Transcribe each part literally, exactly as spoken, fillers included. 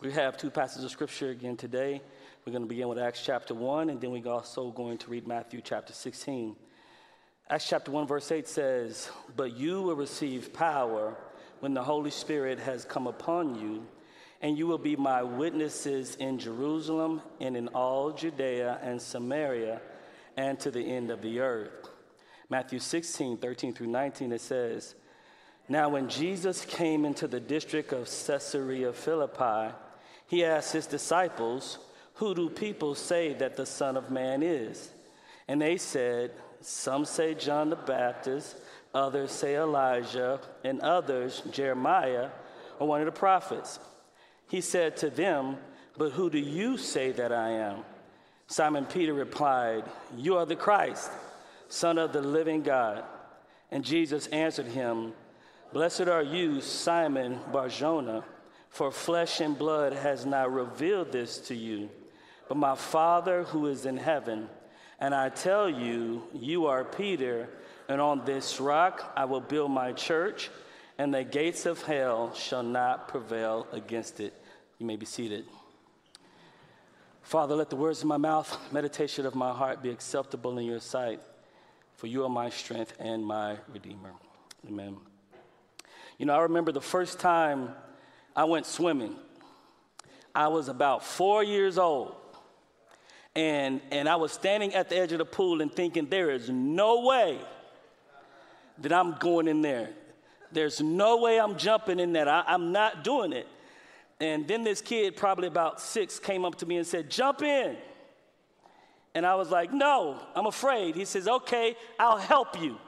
We have two passages of scripture again today. We're going to begin with Acts chapter one, and then we're also going to read Matthew chapter sixteen. Acts chapter one, verse eight says, "But you will receive power when the Holy Spirit has come upon you, and you will be my witnesses in Jerusalem and in all Judea and Samaria and to the end of the earth." Matthew sixteen, thirteen through nineteen, it says, "Now when Jesus came into the district of Caesarea Philippi, he asked his disciples, 'Who do people say that the Son of Man is?' And they said, 'Some say John the Baptist, others say Elijah, and others Jeremiah or one of the prophets.' He said to them, 'But who do you say that I am?' Simon Peter replied, 'You are the Christ, Son of the living God.' And Jesus answered him, 'Blessed are you, Simon Bar-Jonah, for flesh and blood has not revealed this to you, but my Father who is in heaven. And I tell you, you are Peter, and on this rock I will build my church, and the gates of hell shall not prevail against it.'" You may be seated. Father, let the words of my mouth, meditation of my heart be acceptable in your sight, for you are my strength and my Redeemer. Amen. You know, I remember the first time I went swimming. I was about four years old, and, and I was standing at the edge of the pool and thinking, there is no way that I'm going in there. There's no way I'm jumping in that. I, I'm not doing it. And then this kid, probably about six, came up to me and said, "Jump in." And I was like, "No, I'm afraid." He says, "Okay, I'll help you."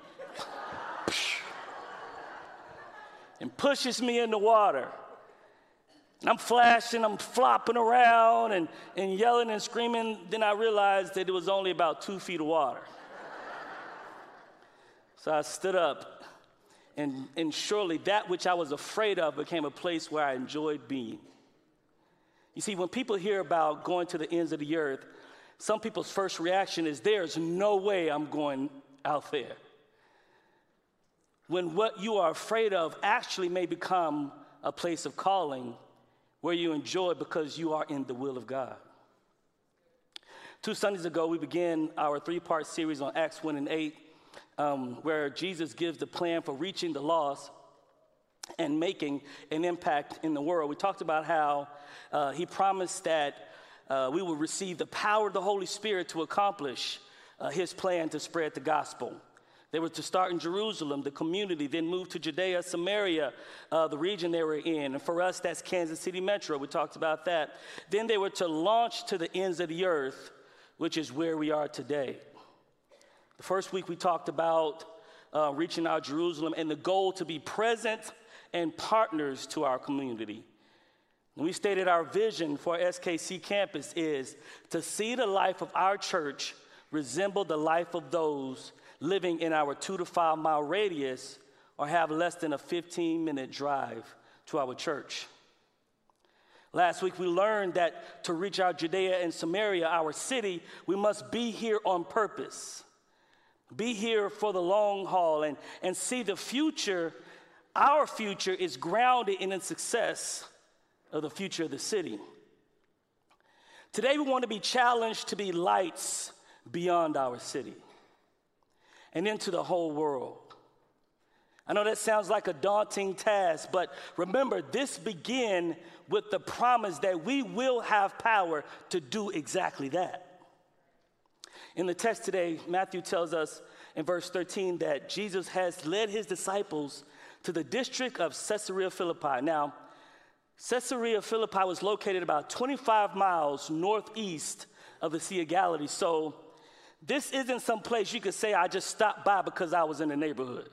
And pushes me in the water. And I'm flashing, I'm flopping around and, and yelling and screaming. Then I realized that it was only about two feet of water. So I stood up, and, and surely that which I was afraid of became a place where I enjoyed being. You see, when people hear about going to the ends of the earth, some people's first reaction is, there's no way I'm going out there. When what you are afraid of actually may become a place of calling where you enjoy because you are in the will of God. Two Sundays ago, we began our three-part series on Acts one and eight, um, where Jesus gives the plan for reaching the lost and making an impact in the world. We talked about how uh, he promised that uh, we will receive the power of the Holy Spirit to accomplish uh, his plan to spread the gospel. They were to start in Jerusalem, the community, then move to Judea, Samaria, uh, the region they were in. And for us, that's Kansas City Metro. We talked about that. Then they were to launch to the ends of the earth, which is where we are today. The first week we talked about uh, reaching out Jerusalem and the goal to be present and partners to our community. And we stated our vision for S K C campus is to see the life of our church resemble the life of those living in our two to five mile radius or have less than a fifteen minute drive to our church. Last week we learned that to reach out Judea and Samaria, our city, we must be here on purpose. Be here for the long haul and, and see the future. Our future is grounded in the success of the future of the city. Today we want to be challenged to be lights beyond our city and into the whole world. I know that sounds like a daunting task, but remember, this begins with the promise that we will have power to do exactly that. In the text today, Matthew tells us in verse thirteen that Jesus has led his disciples to the district of Caesarea Philippi. Now, Caesarea Philippi was located about twenty-five miles northeast of the Sea of Galilee, so this isn't some place you could say, I just stopped by because I was in the neighborhood.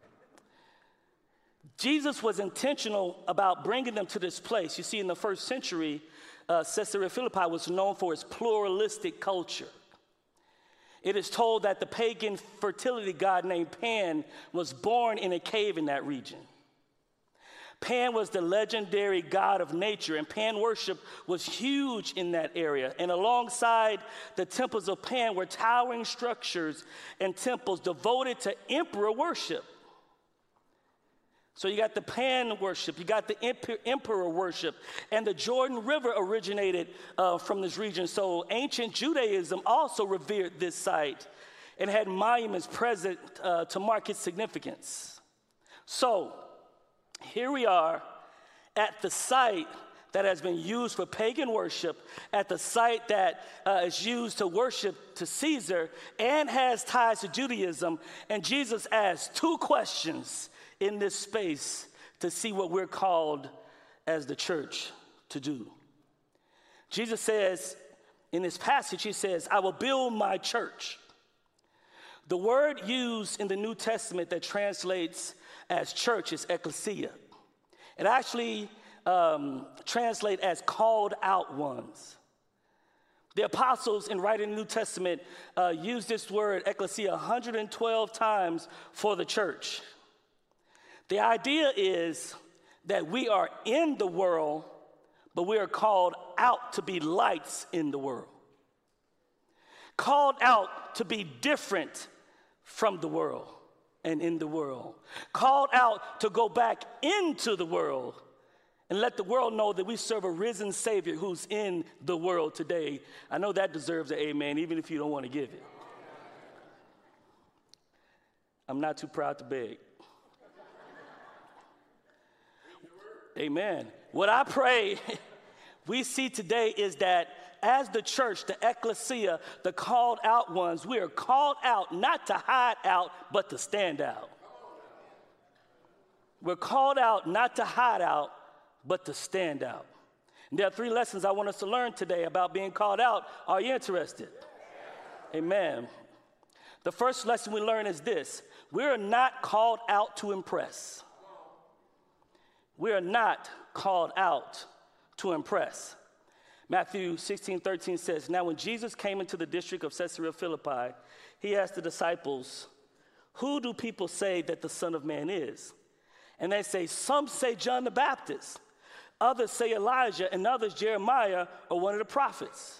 Jesus was intentional about bringing them to this place. You see, in the first century, uh, Caesarea Philippi was known for its pluralistic culture. It is told that the pagan fertility god named Pan was born in a cave in that region. Pan was the legendary god of nature, and Pan worship was huge in that area. And alongside the temples of Pan were towering structures and temples devoted to emperor worship. So you got the Pan worship, you got the emperor worship, and the Jordan River originated uh, from this region. So ancient Judaism also revered this site and had monuments present uh, to mark its significance. So here we are at the site that has been used for pagan worship, at the site that uh, is used to worship to Caesar and has ties to Judaism. And Jesus asked two questions in this space to see what we're called as the church to do. Jesus says in this passage, he says, I will build my church. The word used in the New Testament that translates as church is ecclesia. It actually um, translates as called out ones. The apostles in writing the New Testament uh, use this word ecclesia one hundred twelve times for the church. The idea is that we are in the world, but we are called out to be lights in the world. Called out to be different from the world and in the world. Called out to go back into the world and let the world know that we serve a risen Savior who's in the world today. I know that deserves an amen, even if you don't want to give it. I'm not too proud to beg. Amen. What I pray we see today is that as the church, the ecclesia, the called out ones, we are called out not to hide out, but to stand out. We're called out not to hide out, but to stand out. And there are three lessons I want us to learn today about being called out. Are you interested? Amen. The first lesson we learn is this: we are not called out to impress. We are not called out to impress. Matthew sixteen thirteen says, now when Jesus came into the district of Caesarea Philippi, he asked the disciples, who do people say that the Son of Man is? And they say, some say John the Baptist, others say Elijah, and others Jeremiah or one of the prophets.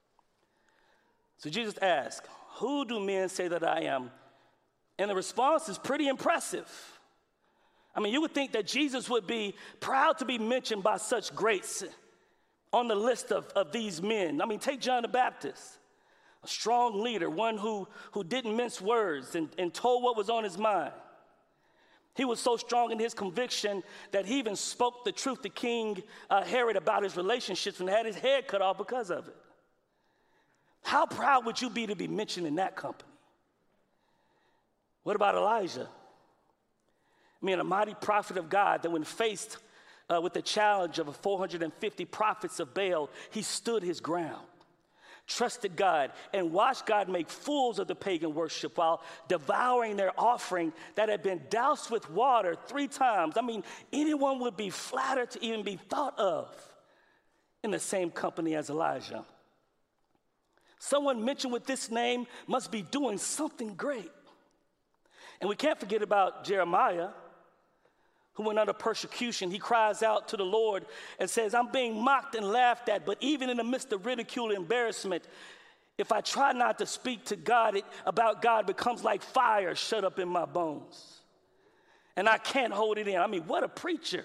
So Jesus asked, who do men say that I am? And the response is pretty impressive. I mean, you would think that Jesus would be proud to be mentioned by such greats on the list of, of these men. I mean, take John the Baptist, a strong leader, one who, who didn't mince words and, and told what was on his mind. He was so strong in his conviction that he even spoke the truth to King uh, Herod about his relationships and had his head cut off because of it. How proud would you be to be mentioned in that company? What about Elijah? I mean, a mighty prophet of God that when faced uh, with the challenge of four hundred fifty prophets of Baal, he stood his ground, trusted God, and watched God make fools of the pagan worship while devouring their offering that had been doused with water three times. I mean, anyone would be flattered to even be thought of in the same company as Elijah. Someone mentioned with this name must be doing something great. And we can't forget about Jeremiah, who went under persecution. He cries out to the Lord and says, I'm being mocked and laughed at, but even in the midst of ridicule and embarrassment, if I try not to speak to God, it, about God becomes like fire shut up in my bones. And I can't hold it in. I mean, what a preacher.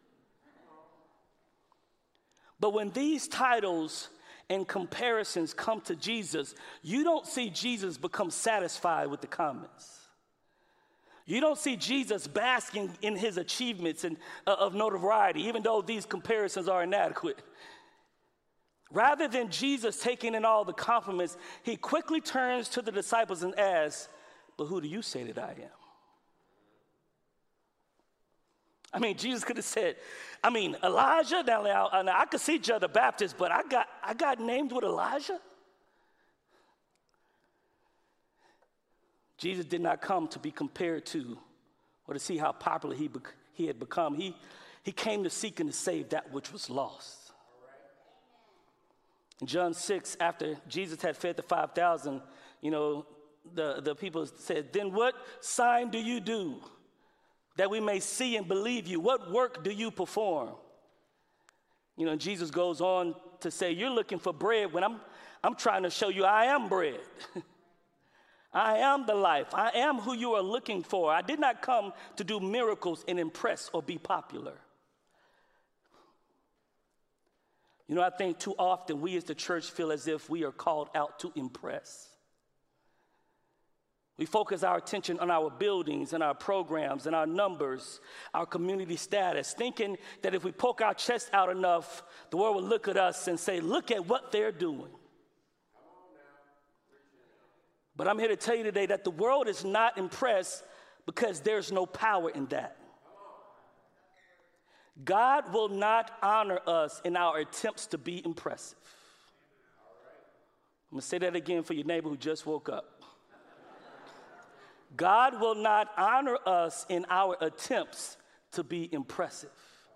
But when these titles and comparisons come to Jesus, you don't see Jesus become satisfied with the comments. You don't see Jesus basking in his achievements and, uh, of notoriety, even though these comparisons are inadequate. Rather than Jesus taking in all the compliments, he quickly turns to the disciples and asks, but who do you say that I am? I mean, Jesus could have said, I mean, Elijah, now, now, now I could see John the Baptist, but I got, I got named with Elijah? Jesus did not come to be compared to or to see how popular he, bec- he had become. He, he came to seek and to save that which was lost. In John six, after Jesus had fed the five thousand, you know, the, the people said, then what sign do you do that we may see and believe you? What work do you perform? You know, Jesus goes on to say, you're looking for bread when I'm, I'm trying to show you I am bread. I am the life. I am who you are looking for. I did not come to do miracles and impress or be popular. You know, I think too often we as the church feel as if we are called out to impress. We focus our attention on our buildings and our programs and our numbers, our community status, thinking that if we poke our chest out enough, the world will look at us and say, look at what they're doing. But I'm here to tell you today that the world is not impressed because there's no power in that. God will not honor us in our attempts to be impressive. I'm going to say that again for your neighbor who just woke up. God will not honor us in our attempts to be impressive.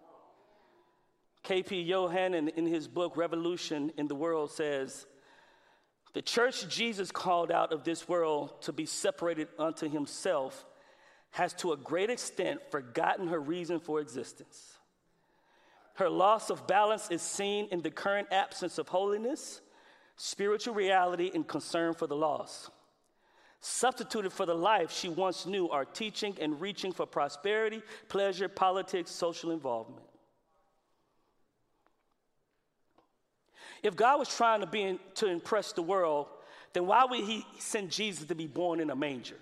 K P Yohannan, in his book, Revolution in the World, says, the church Jesus called out of this world to be separated unto himself has to a great extent forgotten her reason for existence. Her loss of balance is seen in the current absence of holiness, spiritual reality, and concern for the lost. Substituted for the life she once knew are teaching and reaching for prosperity, pleasure, politics, social involvement. If God was trying to be in, to impress the world, then why would he send Jesus to be born in a manger?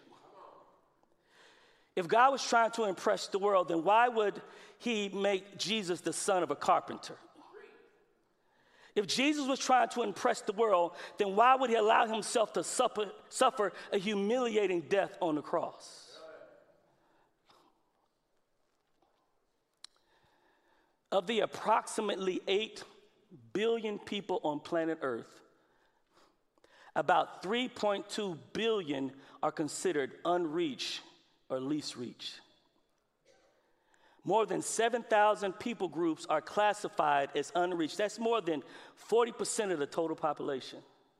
If God was trying to impress the world, then why would he make Jesus the son of a carpenter? If Jesus was trying to impress the world, then why would he allow himself to suffer, suffer a humiliating death on the cross? Of the approximately eight billion people on planet Earth, about three point two billion are considered unreached or least reached. More than seven thousand people groups are classified as unreached. That's more than forty percent of the total population.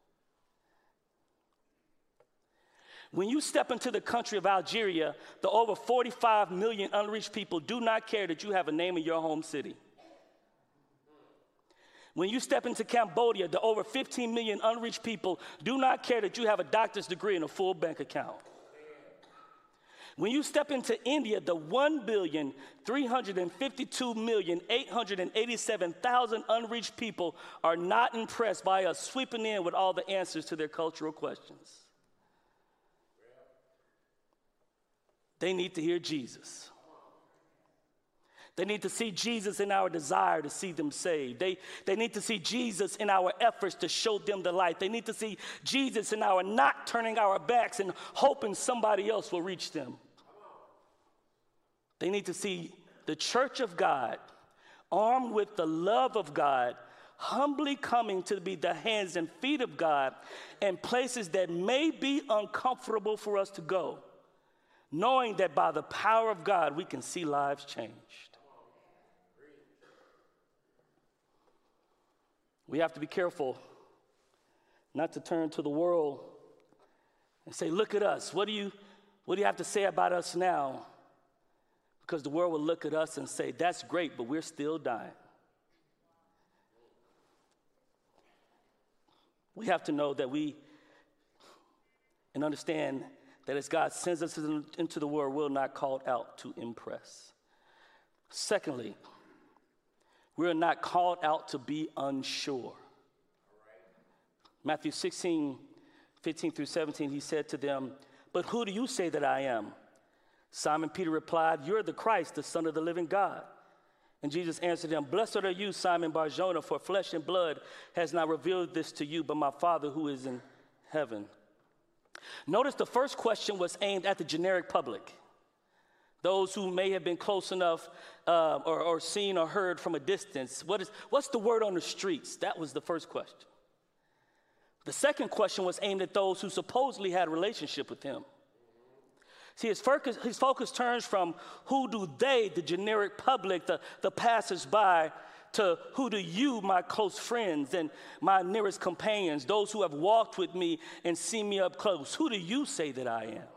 When you step into the country of Algeria, the over forty-five million unreached people do not care that you have a name in your home city. When you step into Cambodia, the over fifteen million unreached people do not care that you have a doctor's degree and a full bank account. When you step into India, the one billion, three hundred fifty-two million, eight hundred eighty-seven thousand unreached people are not impressed by us sweeping in with all the answers to their cultural questions. They need to hear Jesus. They need to see Jesus in our desire to see them saved. They, they need to see Jesus in our efforts to show them the light. They need to see Jesus in our not turning our backs and hoping somebody else will reach them. They need to see the church of God, armed with the love of God, humbly coming to be the hands and feet of God in places that may be uncomfortable for us to go, knowing that by the power of God, we can see lives changed. We have to be careful not to turn to the world and say, look at us. What do you, what do you have to say about us now? Because the world will look at us and say, that's great, but we're still dying. We have to know that we, and understand that as God sends us into the world, we're not called out to impress. Secondly, we're not called out to be unsure. Matthew sixteen, fifteen through seventeen, he said to them, but who do you say that I am? Simon Peter replied, you're the Christ, the Son of the living God. And Jesus answered him, blessed are you, Simon Bar-Jonah, for flesh and blood has not revealed this to you, but my Father who is in heaven. Notice the first question was aimed at the generic public. Those who may have been close enough uh, or, or seen or heard from a distance. What is, what's the word on the streets? That was the first question. The second question was aimed at those who supposedly had a relationship with him. See, his focus, his focus turns from who do they, the generic public, the, the passers-by, to who do you, my close friends and my nearest companions, those who have walked with me and seen me up close. Who do you say that I am?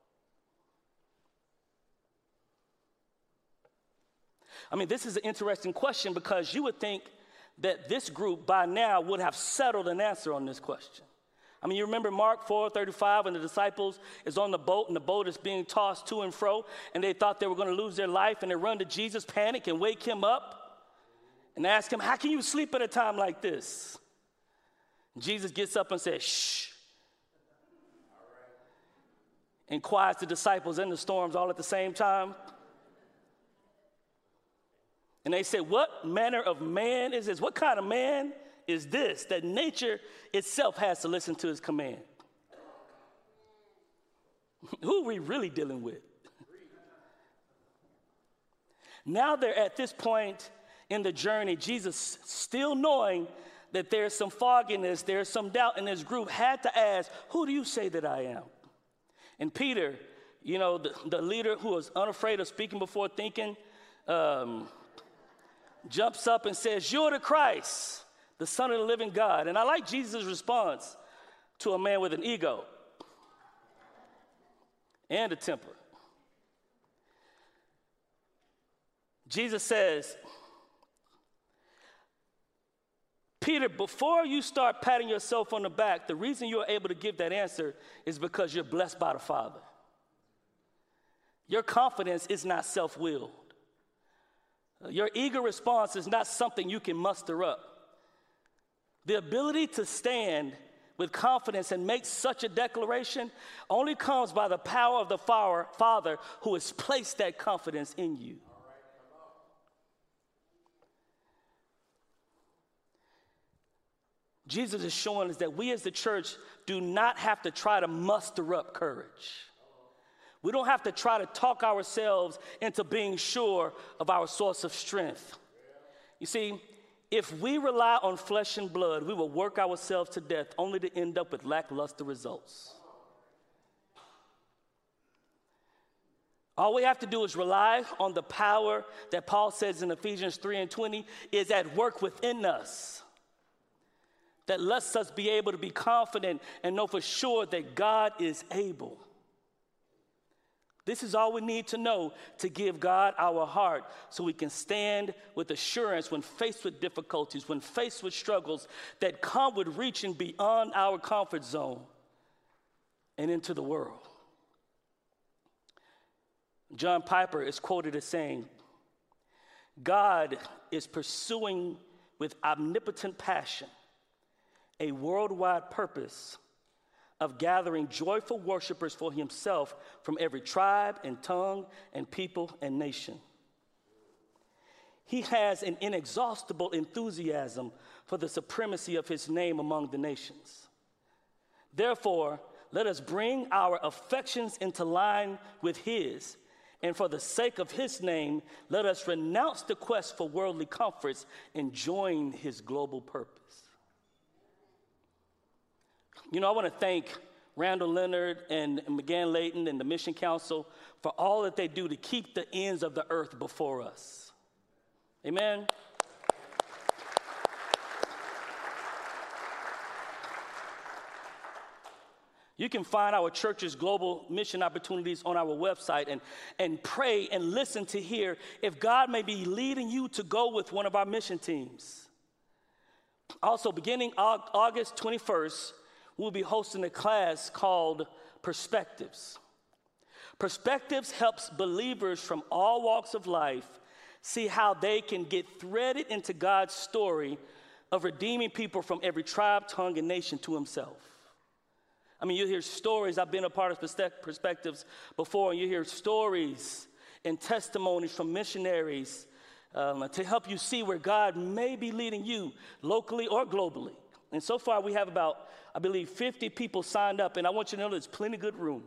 I mean, this is an interesting question because you would think that this group by now would have settled an answer on this question. I mean, you remember Mark four thirty-five when the disciples is on the boat and the boat is being tossed to and fro and they thought they were going to lose their life and they run to Jesus, panic, and wake him up and ask him, how can you sleep at a time like this? Jesus gets up and says, shh, and quiets the disciples and the storms all at the same time. And they said, what manner of man is this? What kind of man is this that nature itself has to listen to his command? Who are we really dealing with? Now they're at this point in the journey, Jesus, still knowing that there's some fogginess, there's some doubt in this group, had to ask, who do you say that I am? And Peter, you know, the, the leader who was unafraid of speaking before thinking, um, jumps up and says, you're the Christ, the Son of the living God. And I like Jesus' response to a man with an ego and a temper. Jesus says, Peter, before you start patting yourself on the back, the reason you're able to give that answer is because you're blessed by the Father. Your confidence is not self-willed. Your eager response is not something you can muster up. The ability to stand with confidence and make such a declaration only comes by the power of the Father who has placed that confidence in you. Jesus is showing us that we as the church do not have to try to muster up courage. We don't have to try to talk ourselves into being sure of our source of strength. You see, if we rely on flesh and blood, we will work ourselves to death only to end up with lackluster results. All we have to do is rely on the power that Paul says in Ephesians three and twenty is at work within us, that lets us be able to be confident and know for sure that God is able. This is all we need to know to give God our heart so we can stand with assurance when faced with difficulties, when faced with struggles that come with reaching beyond our comfort zone and into the world. John Piper is quoted as saying, God is pursuing with omnipotent passion a worldwide purpose of gathering joyful worshipers for himself from every tribe and tongue and people and nation. He has an inexhaustible enthusiasm for the supremacy of his name among the nations. Therefore, let us bring our affections into line with his, and for the sake of his name, let us renounce the quest for worldly comforts and join his global purpose. You know, I want to thank Randall Leonard and McGann Layton and the Mission Council for all that they do to keep the ends of the earth before us. Amen. You can find our church's global mission opportunities on our website and, and pray and listen to hear if God may be leading you to go with one of our mission teams. Also, beginning August twenty-first, we'll be hosting a class called Perspectives. Perspectives helps believers from all walks of life see how they can get threaded into God's story of redeeming people from every tribe, tongue, and nation to himself. I mean, you hear stories. I've been a part of Perspectives before, and you hear stories and testimonies from missionaries um, to help you see where God may be leading you locally or globally. And so far, we have about, I believe, fifty people signed up, and I want you to know there's plenty good room.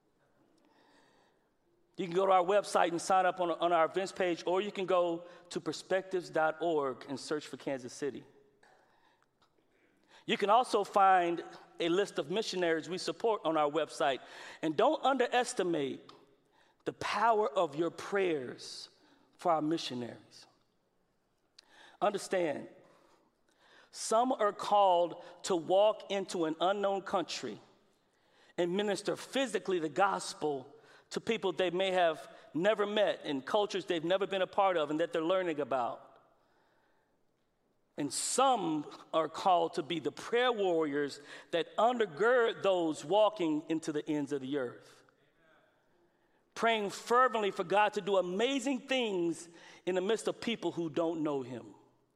You can go to our website and sign up on, on our events page, or you can go to perspectives dot org and search for Kansas City. You can also find a list of missionaries we support on our website. And don't underestimate the power of your prayers for our missionaries. Understand, some are called to walk into an unknown country and minister physically the gospel to people they may have never met in cultures they've never been a part of and that they're learning about. And some are called to be the prayer warriors that undergird those walking into the ends of the earth, praying fervently for God to do amazing things in the midst of people who don't know him.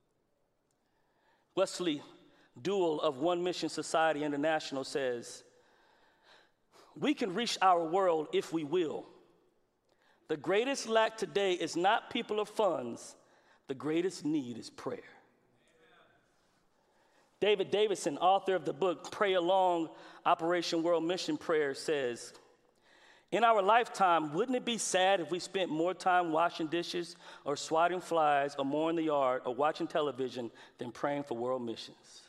Wesley Duell of One Mission Society International says, "We can reach our world if we will. The greatest lack today is not people or funds. The greatest need is prayer." David Davidson, author of the book Pray Along, Operation World Mission Prayer, says, "In our lifetime, wouldn't it be sad if we spent more time washing dishes or swatting flies or mowing the yard or watching television than praying for world missions?"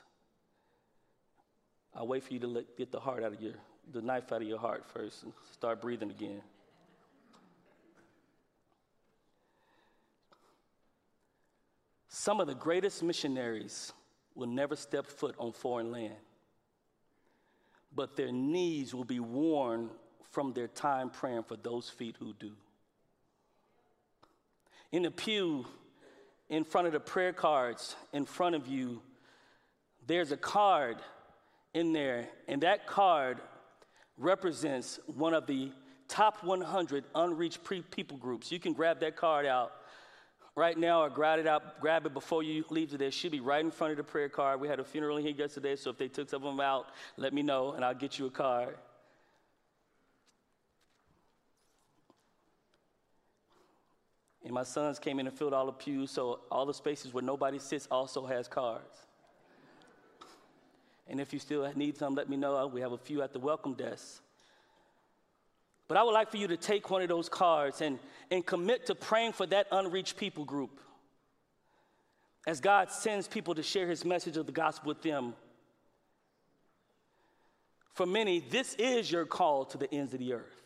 I'll wait for you to let, get the heart out of your, the knife out of your heart first and start breathing again. Some of the greatest missionaries will never step foot on foreign land, but their knees will be worn from their time praying for those feet who do. In the pew, in front of the prayer cards in front of you, there's a card in there, and that card represents one of the top one hundred unreached pre- people groups. You can grab that card out right now or grab it out, grab it before you leave today. It should be right in front of the prayer card. We had a funeral here yesterday, so if they took some of them out, let me know, and I'll get you a card. And my sons came in and filled all the pews, so all the spaces where nobody sits also has cards. And if you still need some, let me know. We have a few at the welcome desk. But I would like for you to take one of those cards and, and commit to praying for that unreached people group as God sends people to share his message of the gospel with them. For many, this is your call to the ends of the earth.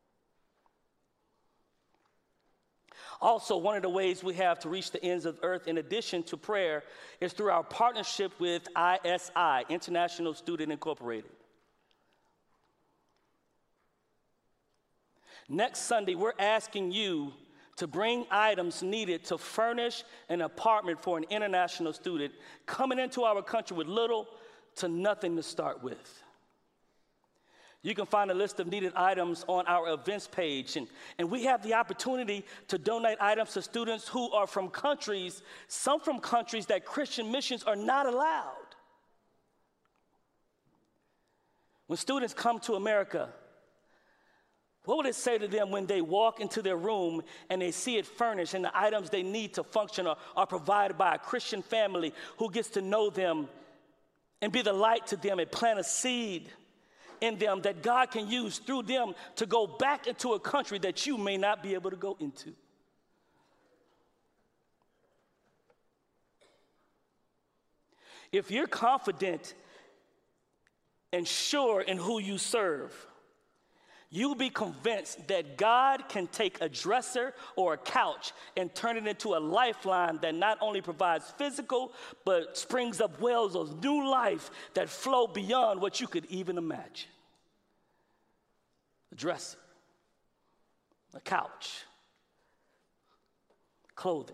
Also, one of the ways we have to reach the ends of the earth, in addition to prayer, is through our partnership with I S I, International Student Incorporated. Next Sunday, we're asking you to bring items needed to furnish an apartment for an international student coming into our country with little to nothing to start with. You can find a list of needed items on our events page, and, and we have the opportunity to donate items to students who are from countries, some from countries that Christian missions are not allowed. When students come to America, what would it say to them when they walk into their room and they see it furnished and the items they need to function are, are provided by a Christian family who gets to know them and be the light to them and plant a seed in them that God can use through them to go back into a country that you may not be able to go into? If you're confident and sure in who you serve, you'll be convinced that God can take a dresser or a couch and turn it into a lifeline that not only provides physical, but springs up wells of new life that flow beyond what you could even imagine. A dresser, a couch, clothing.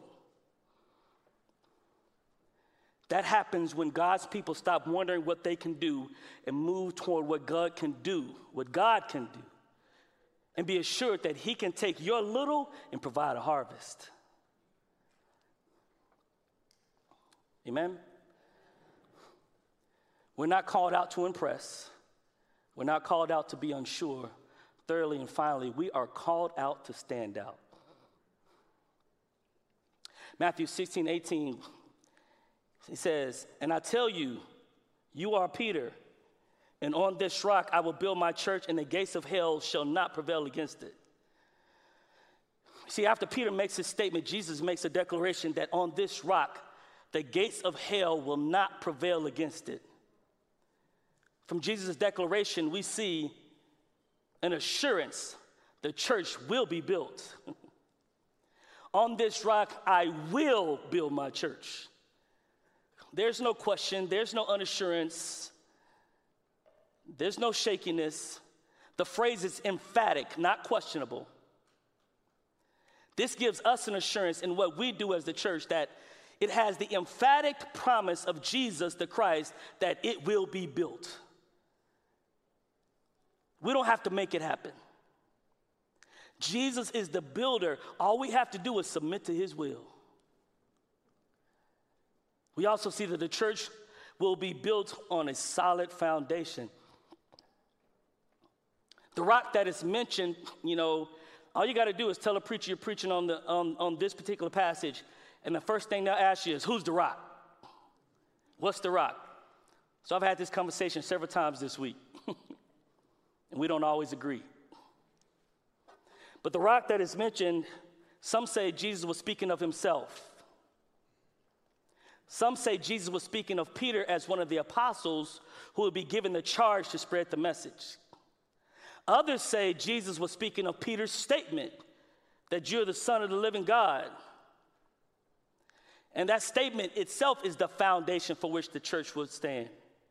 That happens when God's people stop wondering what they can do and move toward what God can do, what God can do. And be assured that he can take your little and provide a harvest. Amen? We're not called out to impress. We're not called out to be unsure. Thirdly and finally, we are called out to stand out. Matthew sixteen, eighteen, he says, "And I tell you, you are Peter, and on this rock I will build my church, and the gates of hell shall not prevail against it." See, after Peter makes his statement, Jesus makes a declaration that on this rock, the gates of hell will not prevail against it. From Jesus' declaration, we see an assurance the church will be built. On this rock, I will build my church. There's no question, there's no unassurance. There's no shakiness. The phrase is emphatic, not questionable. This gives us an assurance in what we do as the church that it has the emphatic promise of Jesus the Christ that it will be built. We don't have to make it happen. Jesus is the builder. All we have to do is submit to his will. We also see that the church will be built on a solid foundation. The rock that is mentioned, you know, all you got to do is tell a preacher you're preaching on, the, on, on this particular passage, and the first thing they'll ask you is, who's the rock? What's the rock? So I've had this conversation several times this week, and we don't always agree. But the rock that is mentioned, some say Jesus was speaking of himself. Some say Jesus was speaking of Peter as one of the apostles who would be given the charge to spread the message. Others say Jesus was speaking of Peter's statement that you're the Son of the living God. And that statement itself is the foundation for which the church would stand.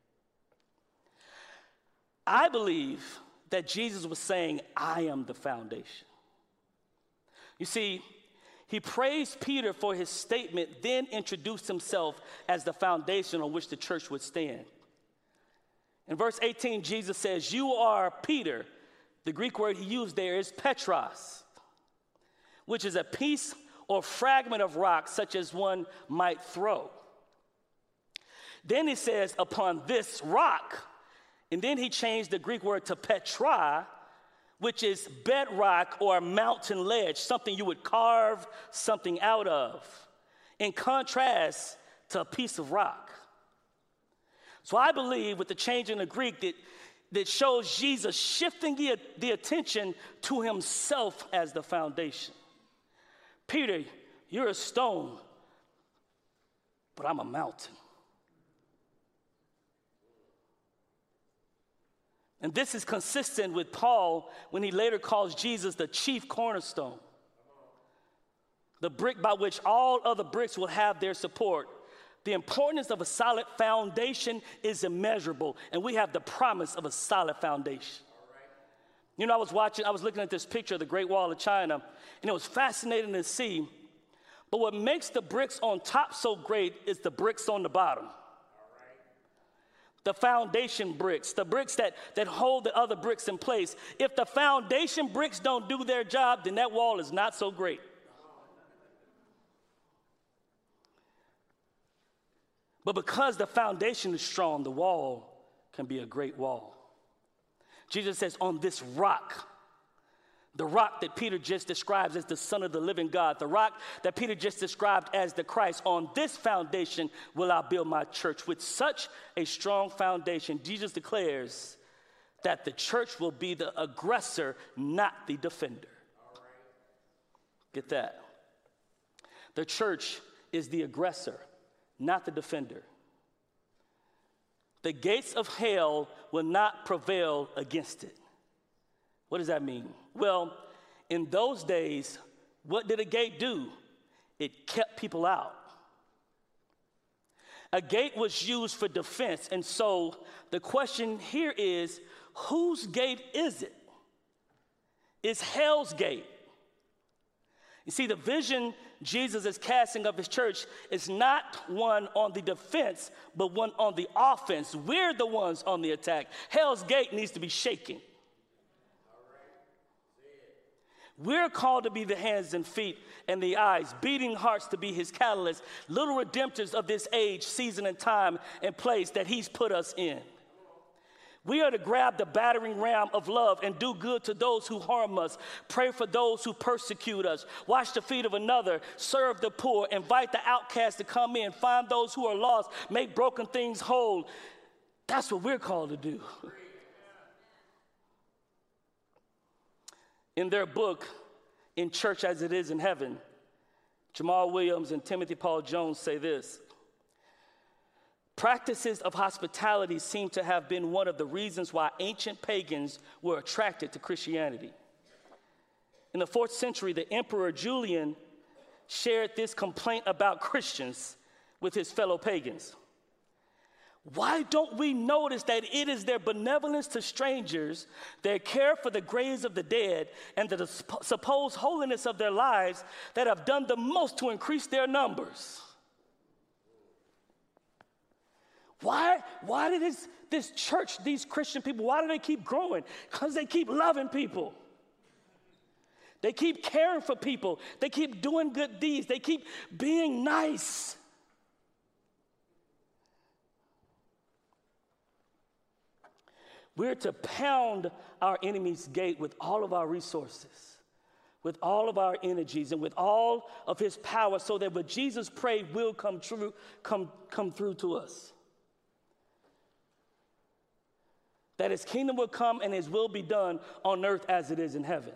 I believe that Jesus was saying, I am the foundation. You see, he praised Peter for his statement, then introduced himself as the foundation on which the church would stand. In verse eighteen, Jesus says, you are Peter. The Greek word he used there is Petros, which is a piece or fragment of rock such as one might throw. Then he says, upon this rock, and then he changed the Greek word to Petra, which is bedrock or mountain ledge, something you would carve something out of, in contrast to a piece of rock. So I believe with the change in the Greek that, that shows Jesus shifting the, the attention to himself as the foundation. Peter, you're a stone, but I'm a mountain. And this is consistent with Paul when he later calls Jesus the chief cornerstone, the brick by which all other bricks will have their support. The importance of a solid foundation is immeasurable, and we have the promise of a solid foundation. You know, I was watching, I was looking at this picture of the Great Wall of China, and it was fascinating to see. But what makes the bricks on top so great is the bricks on the bottom. The foundation bricks, the bricks that, that hold the other bricks in place. If the foundation bricks don't do their job, then that wall is not so great. But because the foundation is strong, the wall can be a great wall. Jesus says, on this rock, the rock that Peter just describes as the Son of the living God, the rock that Peter just described as the Christ, on this foundation will I build my church. With such a strong foundation, Jesus declares that the church will be the aggressor, not the defender. Get that? The church is the aggressor, not the defender. The gates of hell will not prevail against it. What does that mean? Well, in those days, what did a gate do? It kept people out. A gate was used for defense, and so the question here is, whose gate is it? It's hell's gate. You see, the vision Jesus is casting of his church is not one on the defense, but one on the offense. We're the ones on the attack. Hell's gate needs to be shaken. We're called to be the hands and feet and the eyes, beating hearts to be his catalyst, little redemptors of this age, season, and time and place that he's put us in. We are to grab the battering ram of love and do good to those who harm us, pray for those who persecute us, wash the feet of another, serve the poor, invite the outcast to come in, find those who are lost, make broken things whole. That's what we're called to do. In their book, In Church as It Is in Heaven, Jamal Williams and Timothy Paul Jones say this: practices of hospitality seem to have been one of the reasons why ancient pagans were attracted to Christianity. In the fourth century, the Emperor Julian shared this complaint about Christians with his fellow pagans. Why don't we notice that it is their benevolence to strangers, their care for the graves of the dead, and the supposed holiness of their lives that have done the most to increase their numbers? Why, why did this, this church, these Christian people, why do they keep growing? Because they keep loving people. They keep caring for people. They keep doing good deeds. They keep being nice. We're to pound our enemy's gate with all of our resources, with all of our energies, and with all of his power, so that what Jesus prayed will come true, come, come through to us. That his kingdom will come and his will be done on earth as it is in heaven.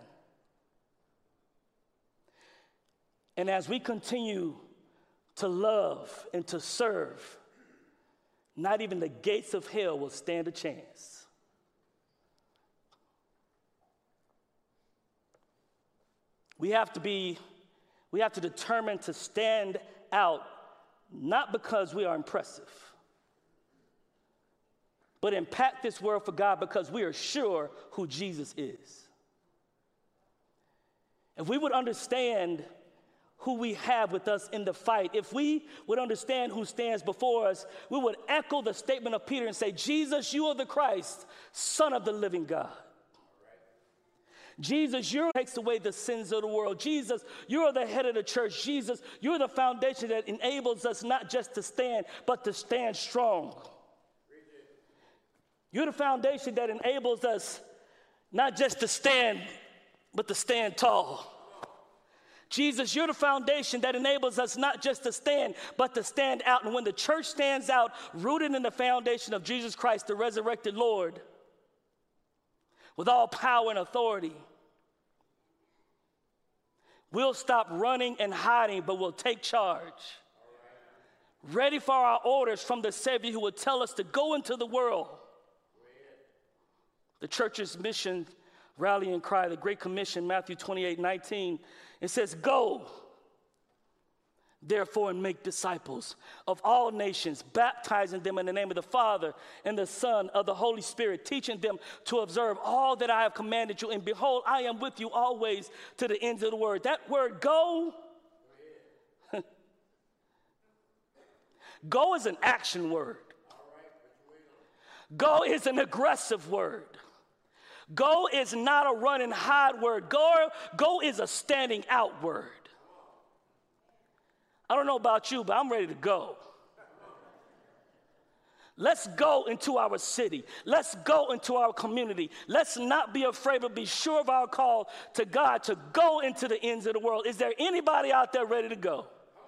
And as we continue to love and to serve, not even the gates of hell will stand a chance. We have to be, we have to determine to stand out, not because we are impressive, but impact this world for God because we are sure who Jesus is. If we would understand who we have with us in the fight, if we would understand who stands before us, we would echo the statement of Peter and say, Jesus, you are the Christ, Son of the living God. Jesus, you takes away the sins of the world. Jesus, you are the head of the church. Jesus, you're the foundation that enables us not just to stand, but to stand strong. You're the foundation that enables us not just to stand, but to stand tall. Jesus, you're the foundation that enables us not just to stand, but to stand out. And when the church stands out, rooted in the foundation of Jesus Christ, the resurrected Lord, with all power and authority, we'll stop running and hiding, but we'll take charge. Ready for our orders from the Savior who will tell us to go into the world. The church's mission, rallying cry, the Great Commission, Matthew twenty-eight nineteen, it says, go, therefore, and make disciples of all nations, baptizing them in the name of the Father and the Son of the Holy Spirit, teaching them to observe all that I have commanded you. And behold, I am with you always to the ends of the word. That word go, go is an action word. Go is an aggressive word. Go is not a run and hide word. Go, go is a standing out word. I don't know about you, but I'm ready to go. Let's go into our city. Let's go into our community. Let's not be afraid, but be sure of our call to God to go into the ends of the world. Is there anybody out there ready to go?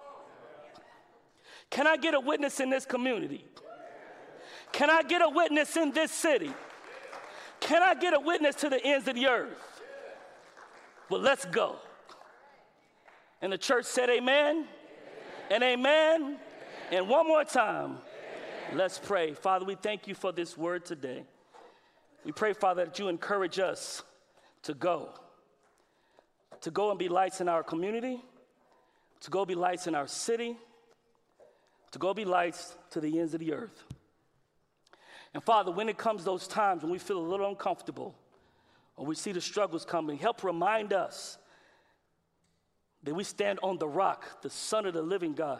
Can I get a witness in this community? Can I get a witness in this city? Can I get a witness to the ends of the earth? Well, let's go. And the church said amen, amen. and amen. amen. And one more time, amen. Let's pray. Father, we thank you for this word today. We pray, Father, that you encourage us to go. To go and be lights in our community. To go be lights in our city. To go be lights to the ends of the earth. And Father, when it comes those times when we feel a little uncomfortable or we see the struggles coming, help remind us that we stand on the rock, the Son of the living God.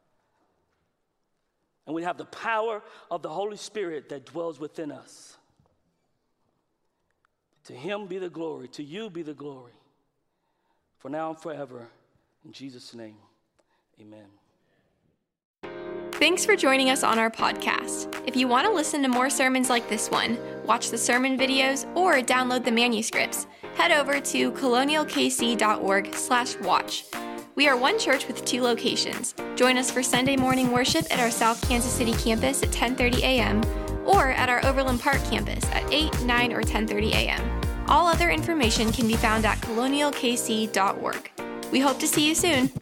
And we have the power of the Holy Spirit that dwells within us. To him be the glory, to you be the glory, for now and forever. In Jesus' name, amen. Thanks for joining us on our podcast. If you want to listen to more sermons like this one, watch the sermon videos, or download the manuscripts, head over to colonialkc.org slash watch. We are one church with two locations. Join us for Sunday morning worship at our South Kansas City campus at ten thirty a.m. or at our Overland Park campus at eight, nine, or ten thirty a.m. All other information can be found at colonial k c dot org. We hope to see you soon.